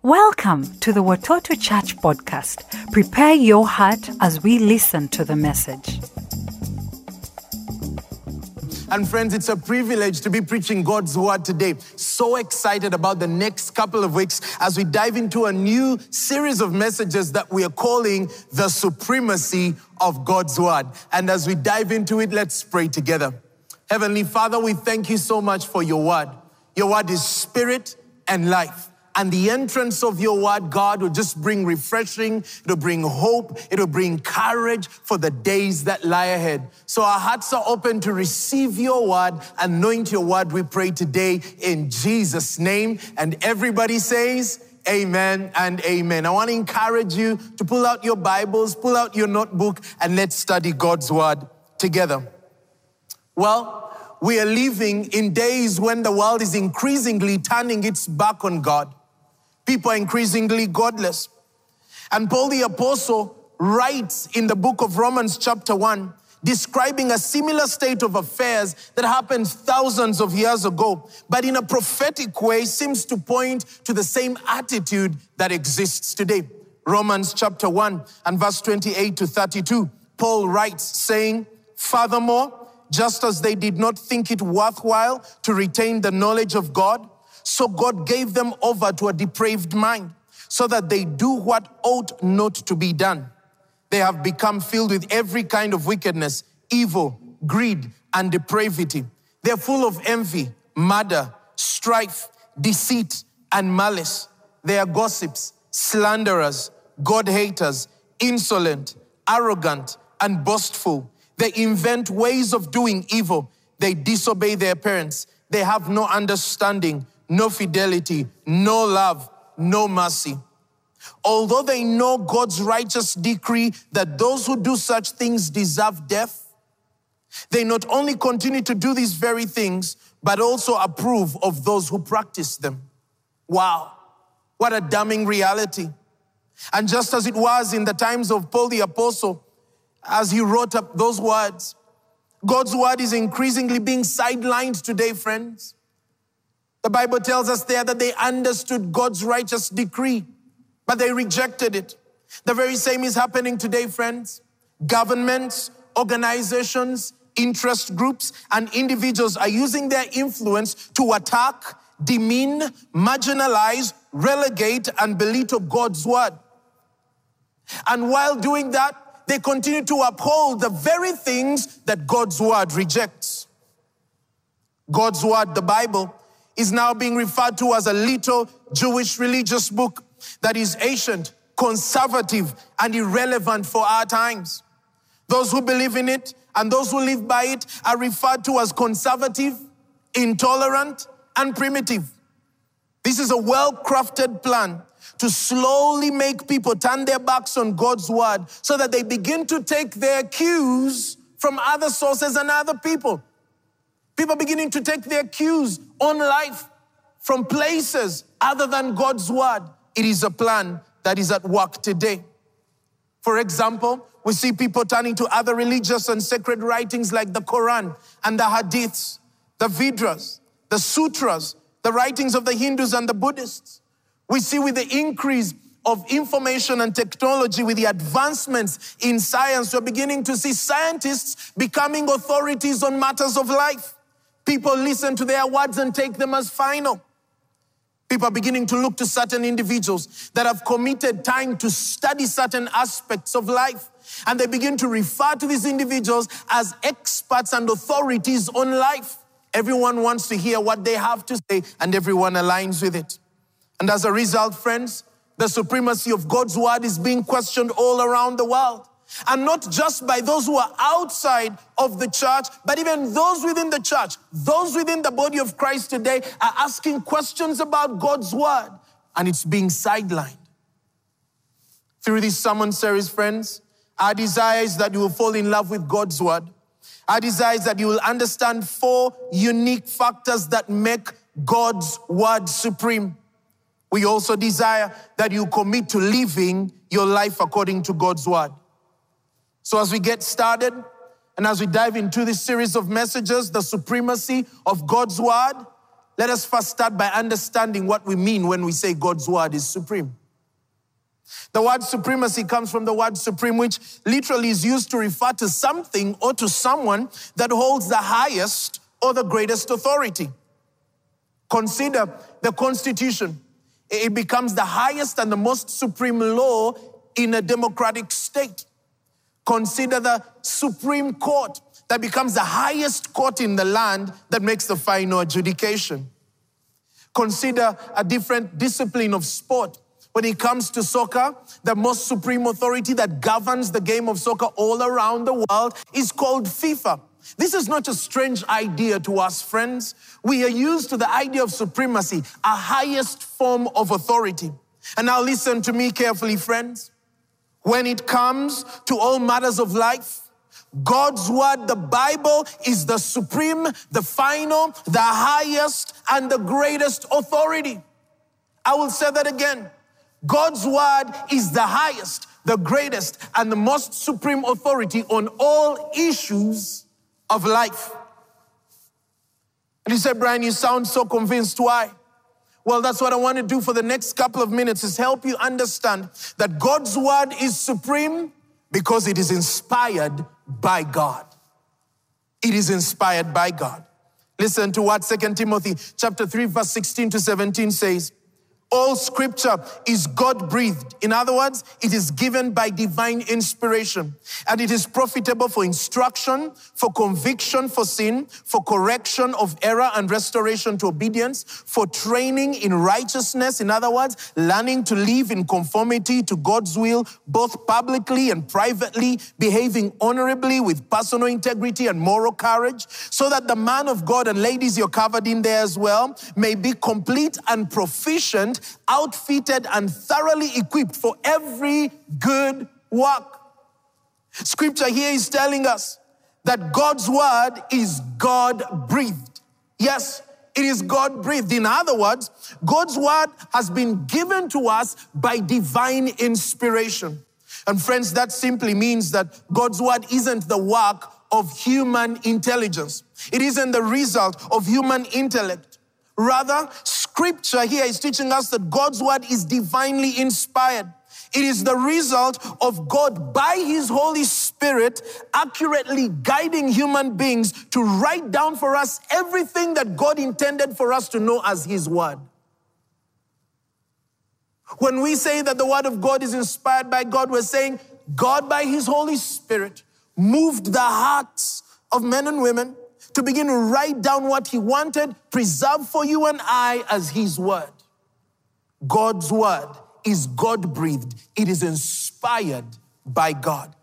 Welcome to the Watoto Church podcast. Prepare your heart as we listen to the message. And friends, it's a privilege to be preaching God's word today. So excited about the next couple of weeks as we dive into a new series of messages that we are calling The Supremacy of God's Word. And as we dive into it, let's pray together. Heavenly Father, we thank you so much for your word. Your word is spirit and life. And the entrance of your word, God, will just bring refreshing, it'll bring hope, it'll bring courage for the days that lie ahead. So our hearts are open to receive your word, anoint your word, we pray today in Jesus' name. And everybody says, amen and amen. I want to encourage you to pull out your Bibles, pull out your notebook, and let's study God's word together. Well, we are living in days when the world is increasingly turning its back on God. People are increasingly godless. And Paul the Apostle writes in the book of Romans chapter 1, describing a similar state of affairs that happened thousands of years ago, but in a prophetic way seems to point to the same attitude that exists today. Romans chapter 1 and verse 28 to 32, Paul writes saying, "Furthermore, just as they did not think it worthwhile to retain the knowledge of God, so God gave them over to a depraved mind, so that they do what ought not to be done. They have become filled with every kind of wickedness, evil, greed, and depravity. They're full of envy, murder, strife, deceit, and malice. They are gossips, slanderers, God-haters, insolent, arrogant, and boastful. They invent ways of doing evil. They disobey their parents. They have no understanding, no fidelity, no love, no mercy. Although they know God's righteous decree that those who do such things deserve death, they not only continue to do these very things, but also approve of those who practice them." Wow, what a damning reality. And just as it was in the times of Paul the Apostle, as he wrote up those words, God's word is increasingly being sidelined today, friends. The Bible tells us there that they understood God's righteous decree, but they rejected it. The very same is happening today, friends. Governments, organizations, interest groups, and individuals are using their influence to attack, demean, marginalize, relegate, and belittle God's word. And while doing that, they continue to uphold the very things that God's word rejects. God's word, the Bible, is now being referred to as a little Jewish religious book that is ancient, conservative, and irrelevant for our times. Those who believe in it and those who live by it are referred to as conservative, intolerant, and primitive. This is a well-crafted plan to slowly make people turn their backs on God's word so that they begin to take their cues from other sources and other people. People beginning to take their cues on life from places other than God's word. It is a plan that is at work today. For example, we see people turning to other religious and sacred writings like the Quran and the Hadiths, the Vedas, the Sutras, the writings of the Hindus and the Buddhists. We see with the increase of information and technology, with the advancements in science, we're beginning to see scientists becoming authorities on matters of life. People listen to their words and take them as final. People are beginning to look to certain individuals that have committed time to study certain aspects of life. And they begin to refer to these individuals as experts and authorities on life. Everyone wants to hear what they have to say, and everyone aligns with it. And as a result, friends, the supremacy of God's word is being questioned all around the world. And not just by those who are outside of the church, but even those within the church, those within the body of Christ today are asking questions about God's word, and it's being sidelined. Through this sermon series, friends, our desire is that you will fall in love with God's word. Our desire is that you will understand 4 unique factors that make God's word supreme. We also desire that you commit to living your life according to God's word. So as we get started, and as we dive into this series of messages, the supremacy of God's word, let us first start by understanding what we mean when we say God's word is supreme. The word supremacy comes from the word supreme, which literally is used to refer to something or to someone that holds the highest or the greatest authority. Consider the Constitution. It becomes the highest and the most supreme law in a democratic state. Consider the Supreme Court. That becomes the highest court in the land that makes the final adjudication. Consider a different discipline of sport. When it comes to soccer, the most supreme authority that governs the game of soccer all around the world is called FIFA. This is not a strange idea to us, friends. We are used to the idea of supremacy, a highest form of authority. And now listen to me carefully, friends. When it comes to all matters of life, God's word, the Bible, is the supreme, the final, the highest, and the greatest authority. I will say that again. God's word is the highest, the greatest, and the most supreme authority on all issues of life. And you say, Brian, you sound so convinced. Why? Well, that's what I want to do for the next couple of minutes, is help you understand that God's word is supreme because it is inspired by God. It is inspired by God. Listen to what 2 Timothy chapter 3, verse 16 to 17 says. All scripture is God-breathed. In other words, it is given by divine inspiration. And it is profitable for instruction, for conviction for sin, for correction of error and restoration to obedience, for training in righteousness. In other words, learning to live in conformity to God's will, both publicly and privately, behaving honorably with personal integrity and moral courage, so that the man of God, and ladies, you're covered in there as well, may be complete and proficient, outfitted and thoroughly equipped for every good work. Scripture here is telling us that God's word is God-breathed. Yes, it is God-breathed. In other words, God's word has been given to us by divine inspiration. And friends, that simply means that God's word isn't the work of human intelligence. It isn't the result of human intellect. Rather, Scripture here is teaching us that God's word is divinely inspired. It is the result of God, by His Holy Spirit, accurately guiding human beings to write down for us everything that God intended for us to know as His word. When we say that the word of God is inspired by God, we're saying God, by His Holy Spirit, moved the hearts of men and women to begin to write down what He wanted, preserved for you and I as His word. God's word is God-breathed. It is inspired by God.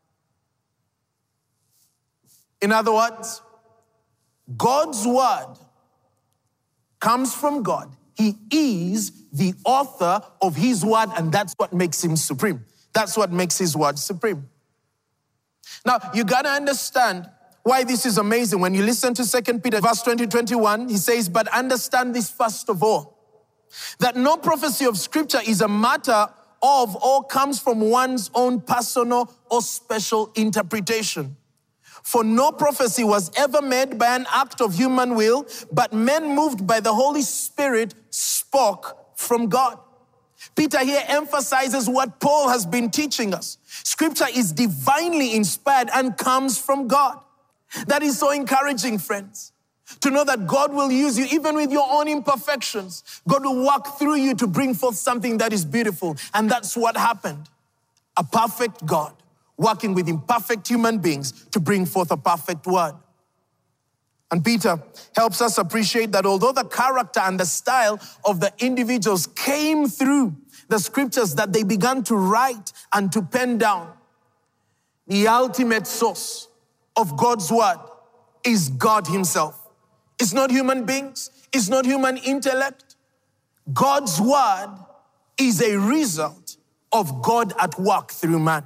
In other words, God's word comes from God. He is the author of His word, and that's what makes Him supreme. That's what makes His word supreme. Now, you got to understand why this is amazing. When you listen to 2 Peter verse 20-21, he says, but understand this first of all, that no prophecy of Scripture is a matter of or comes from one's own personal or special interpretation. For no prophecy was ever made by an act of human will, but men moved by the Holy Spirit spoke from God. Peter here emphasizes what Paul has been teaching us. Scripture is divinely inspired and comes from God. That is so encouraging, friends, to know that God will use you even with your own imperfections. God will work through you to bring forth something that is beautiful. And that's what happened. A perfect God working with imperfect human beings to bring forth a perfect word. And Peter helps us appreciate that although the character and the style of the individuals came through the scriptures that they began to write and to pen down, the ultimate source of God's word is God Himself. It's not human beings. It's not human intellect. God's word is a result of God at work through man.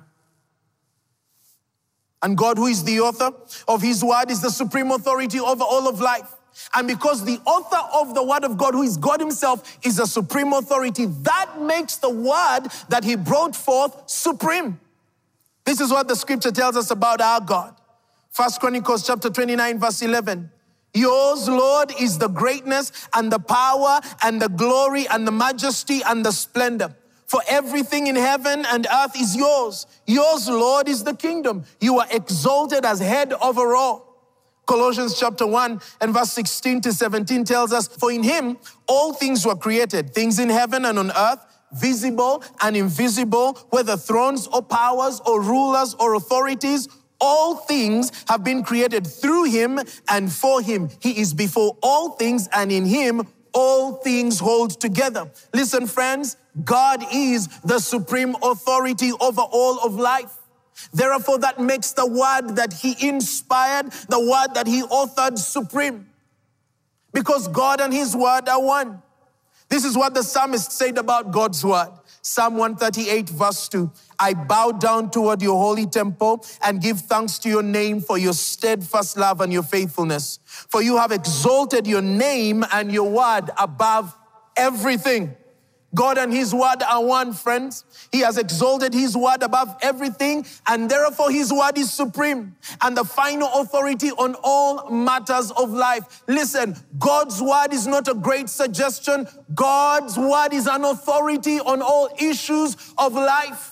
And God, who is the author of His word, is the supreme authority over all of life. And because the author of the word of God, who is God Himself, is the supreme authority, that makes the word that He brought forth supreme. This is what the scripture tells us about our God. 1 Chronicles chapter 29, verse 11. Yours, Lord, is the greatness and the power and the glory and the majesty and the splendor. For everything in heaven and earth is yours. Yours, Lord, is the kingdom. You are exalted as head over all. Colossians chapter 1 and verse 16 to 17 tells us, for in him all things were created, things in heaven and on earth, visible and invisible, whether thrones or powers or rulers or authorities, all things have been created through him and for him. He is before all things, and in him all things hold together. Listen, friends, God is the supreme authority over all of life. Therefore, that makes the word that he inspired, the word that he authored, supreme. Because God and his word are one. This is what the psalmist said about God's word. Psalm 138 verse 2. I bow down toward your holy temple and give thanks to your name for your steadfast love and your faithfulness. For you have exalted your name and your word above everything. God and his word are one, friends. He has exalted his word above everything, and therefore his word is supreme and the final authority on all matters of life. Listen, God's word is not a great suggestion. God's word is an authority on all issues of life.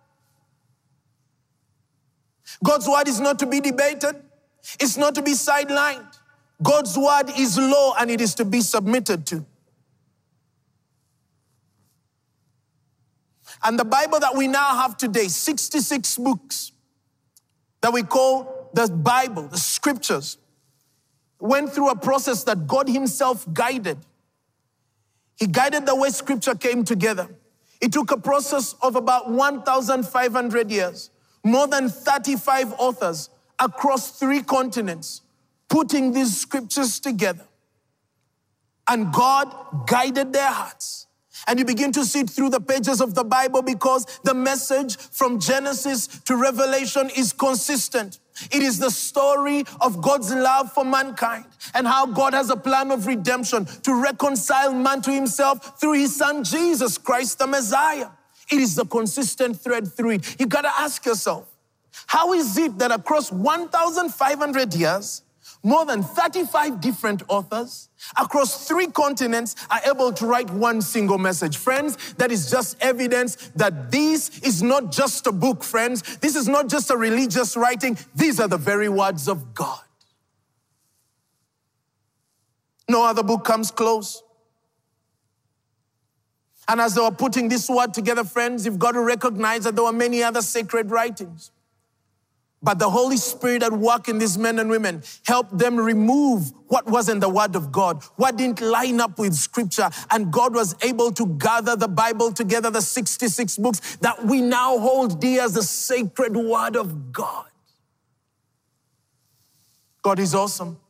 God's word is not to be debated. It's not to be sidelined. God's word is law, and it is to be submitted to. And the Bible that we now have today, 66 books that we call the Bible, the scriptures, went through a process that God himself guided. He guided the way scripture came together. It took a process of about 1,500 years, more than 35 authors across 3 continents, putting these scriptures together. And God guided their hearts. And you begin to see it through the pages of the Bible, because the message from Genesis to Revelation is consistent. It is the story of God's love for mankind and how God has a plan of redemption to reconcile man to himself through his son, Jesus Christ, the Messiah. It is the consistent thread through it. You got to ask yourself, how is it that across 1,500 years, more than 35 different authors across 3 continents are able to write one single message? Friends, that is just evidence that this is not just a book, friends. This is not just a religious writing. These are the very words of God. No other book comes close. And as they were putting this word together, friends, you've got to recognize that there were many other sacred writings. But the Holy Spirit at work in these men and women helped them remove what wasn't the word of God, what didn't line up with scripture. And God was able to gather the Bible together, the 66 books that we now hold dear as the sacred word of God. God is awesome.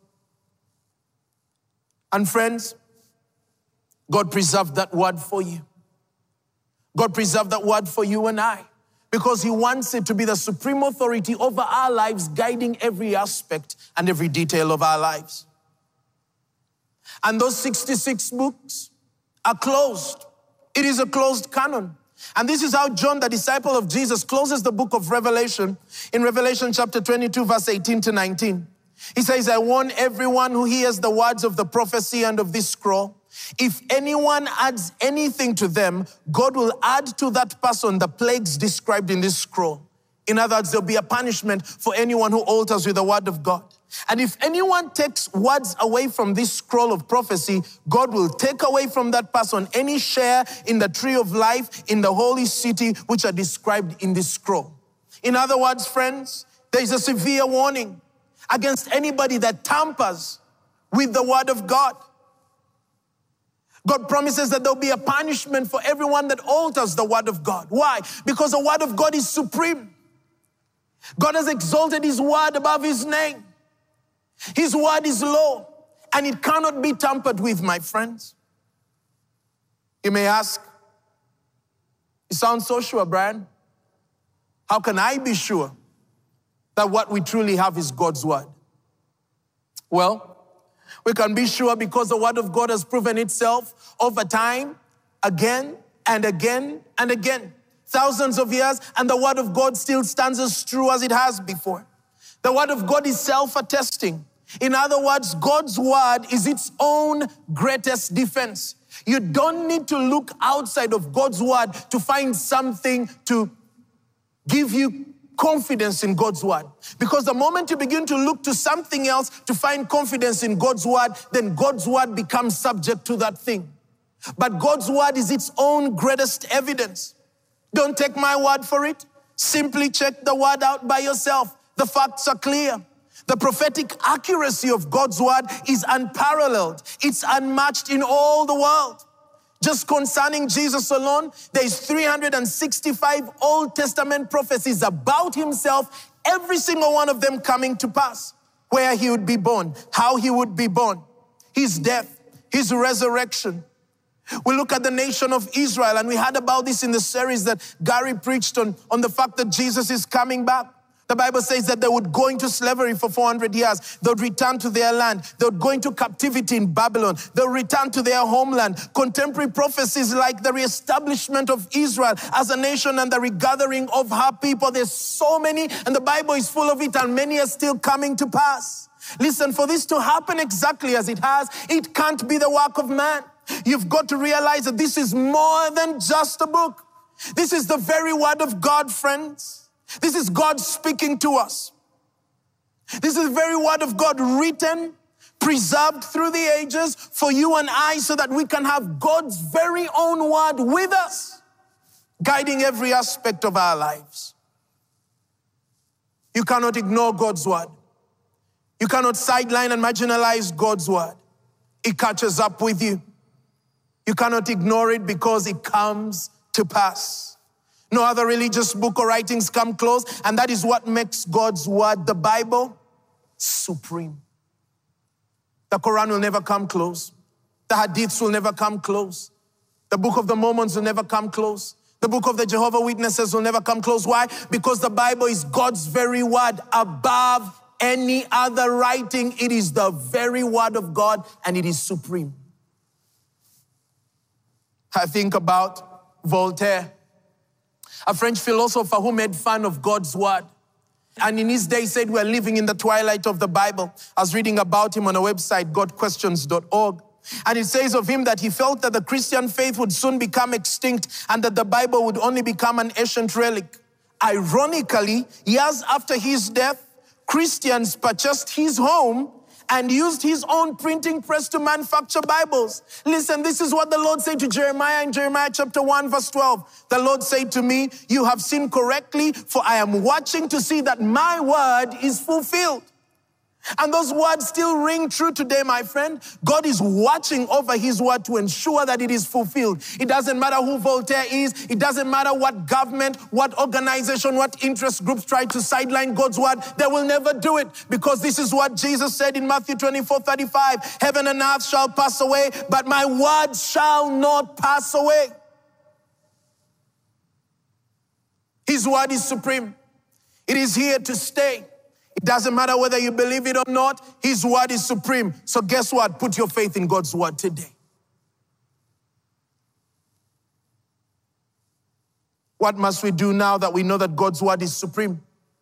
And friends, God preserved that word for you. God preserved that word for you and I, because he wants it to be the supreme authority over our lives, guiding every aspect and every detail of our lives. And those 66 books are closed. It is a closed canon. And this is how John, the disciple of Jesus, closes the book of Revelation in Revelation chapter 22, verse 18 to 19. He says, I warn everyone who hears the words of the prophecy and of this scroll. If anyone adds anything to them, God will add to that person the plagues described in this scroll. In other words, there'll be a punishment for anyone who alters with the word of God. And if anyone takes words away from this scroll of prophecy, God will take away from that person any share in the tree of life in the holy city, which are described in this scroll. In other words, friends, there is a severe warning against anybody that tampers with the word of God. God promises that there'll be a punishment for everyone that alters the word of God. Why? Because the word of God is supreme. God has exalted his word above his name. His word is law, and it cannot be tampered with, my friends. You may ask, you sound so sure, Brian. How can I be sure that what we truly have is God's word? Well, we can be sure because the word of God has proven itself over time, again and again and again. Thousands of years, and the word of God still stands as true as it has before. The word of God is self-attesting. In other words, God's word is its own greatest defense. You don't need to look outside of God's word to find something to give you confidence in God's word. Because the moment you begin to look to something else to find confidence in God's word, then God's word becomes subject to that thing. But God's word is its own greatest evidence. Don't take my word for it. Simply check the word out by yourself. The facts are clear. The prophetic accuracy of God's word is unparalleled. It's unmatched in all the world. Just concerning Jesus alone, there is 365 Old Testament prophecies about himself, every single one of them coming to pass. Where he would be born, how he would be born, his death, his resurrection. We look at the nation of Israel, and we heard about this in the series that Gary preached on the fact that Jesus is coming back. The Bible says that they would go into slavery for 400 years. They would return to their land. They would go into captivity in Babylon. They would return to their homeland. Contemporary prophecies like the reestablishment of Israel as a nation and the regathering of her people. There's so many, and the Bible is full of it, and many are still coming to pass. Listen, for this to happen exactly as it has, it can't be the work of man. You've got to realize that this is more than just a book. This is the very word of God, friends. This is God speaking to us. This is the very word of God written, preserved through the ages for you and I so that we can have God's very own word with us, guiding every aspect of our lives. You cannot ignore God's word. You cannot sideline and marginalize God's word. It catches up with you. You cannot ignore it because it comes to pass. No other religious book or writings come close, and that is what makes God's word, the Bible, supreme. The Quran will never come close. The Hadiths will never come close. The Book of the Mormons will never come close. The Book of the Jehovah's Witnesses will never come close. Why? Because the Bible is God's very word above any other writing. It is the very word of God, and it is supreme. I think about Voltaire, a French philosopher who made fun of God's word. And in his day said, we're living in the twilight of the Bible. I was reading about him on a website, godquestions.org. And it says of him that he felt that the Christian faith would soon become extinct and that the Bible would only become an ancient relic. Ironically, years after his death, Christians purchased his home and used his own printing press to manufacture Bibles. Listen, this is what the Lord said to Jeremiah in Jeremiah chapter 1, verse 12. The Lord said to me, you have seen correctly, for I am watching to see that my word is fulfilled. And those words still ring true today, my friend. God is watching over his word to ensure that it is fulfilled. It doesn't matter who Voltaire is. It doesn't matter what government, what organization, what interest groups try to sideline God's word. They will never do it, because this is what Jesus said in Matthew 24:35. Heaven and earth shall pass away, but my word shall not pass away. His word is supreme. It is here to stay. It doesn't matter whether you believe it or not. His word is supreme. So guess what? Put your faith in God's word today. What must we do now that we know that God's word is supreme?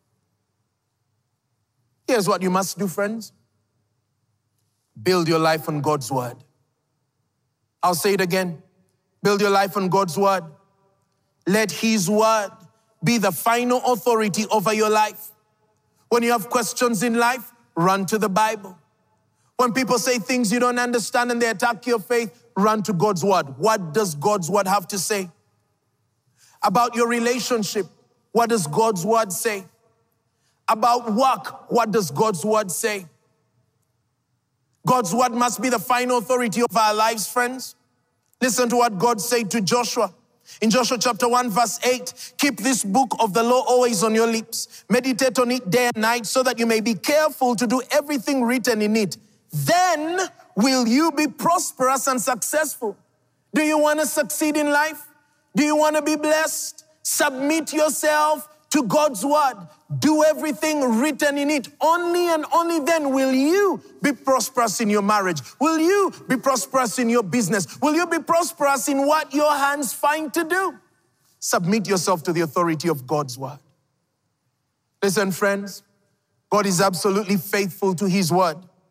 Here's what you must do, friends. Build your life on God's word. I'll say it again. Build your life on God's word. Let his word be the final authority over your life. When you have questions in life, run to the Bible. When people say things you don't understand and they attack your faith, run to God's word. What does God's word have to say? About your relationship, what does God's word say? About work, what does God's word say? God's word must be the final authority of our lives, friends. Listen to what God said to Joshua. In Joshua chapter 1, verse 8, keep this book of the law always on your lips. Meditate on it day and night so that you may be careful to do everything written in it. Then will you be prosperous and successful. Do you want to succeed in life? Do you want to be blessed? Submit yourself to God's word. Do everything written in it. Only and only then will you be prosperous in your marriage. Will you be prosperous in your business? Will you be prosperous in what your hands find to do? Submit yourself to the authority of God's word. Listen, friends, God is absolutely faithful to his word.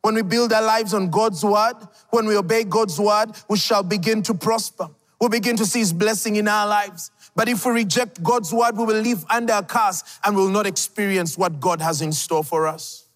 When we build our lives on God's word, when we obey God's word, we shall begin to prosper. We'll begin to see his blessing in our lives. But if we reject God's word, we will live under a curse and will not experience what God has in store for us.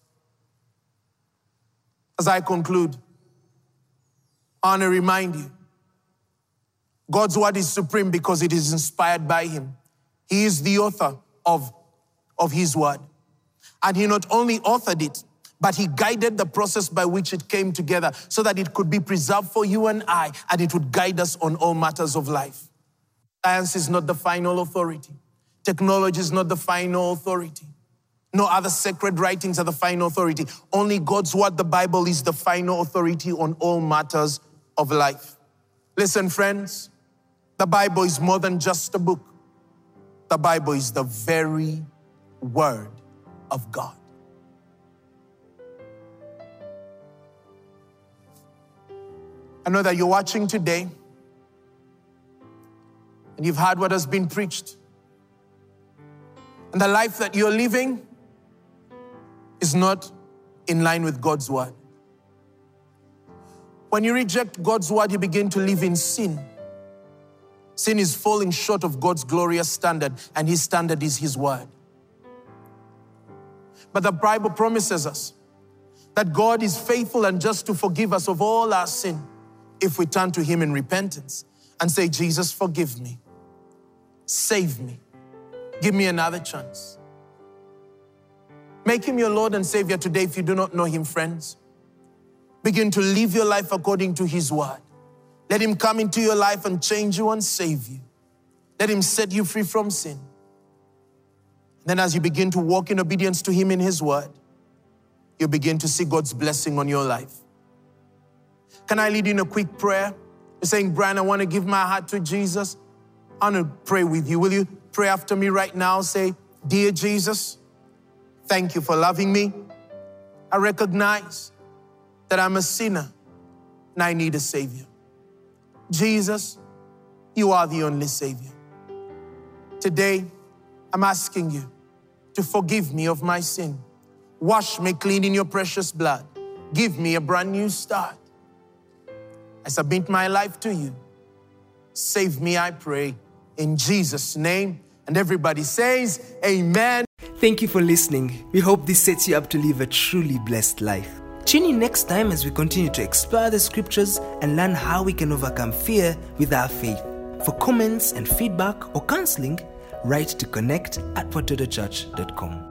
As I conclude, I want to remind you, God's word is supreme because it is inspired by him. He is the author of his word. And he not only authored it, but he guided the process by which it came together so that it could be preserved for you and I, and it would guide us on all matters of life. Science is not the final authority. Technology is not the final authority. No other sacred writings are the final authority. Only God's word, the Bible, is the final authority on all matters of life. Listen, friends, the Bible is more than just a book. The Bible is the very word of God. I know that you're watching today and you've heard what has been preached. And the life that you're living is not in line with God's word. When you reject God's word, you begin to live in sin. Sin is falling short of God's glorious standard, and his standard is his word. But the Bible promises us that God is faithful and just to forgive us of all our sin if we turn to him in repentance and say, Jesus, forgive me. Save me. Give me another chance. Make him your Lord and Savior today if you do not know him, friends. Begin to live your life according to his word. Let him come into your life and change you and save you. Let him set you free from sin. Then as you begin to walk in obedience to him in his word, you begin to see God's blessing on your life. Can I lead you in a quick prayer? You're saying, Brian, I want to give my heart to Jesus. I want to pray with you. Will you pray after me right now? Say, dear Jesus, thank you for loving me. I recognize that I'm a sinner and I need a Savior. Jesus, you are the only Savior. Today, I'm asking you to forgive me of my sin. Wash me clean in your precious blood. Give me a brand new start. I submit my life to you. Save me, I pray, in Jesus' name. And everybody says, amen. Thank you for listening. We hope this sets you up to live a truly blessed life. Tune in next time as we continue to explore the scriptures and learn how we can overcome fear with our faith. For comments and feedback or counseling, write to connect@watotochurch.com.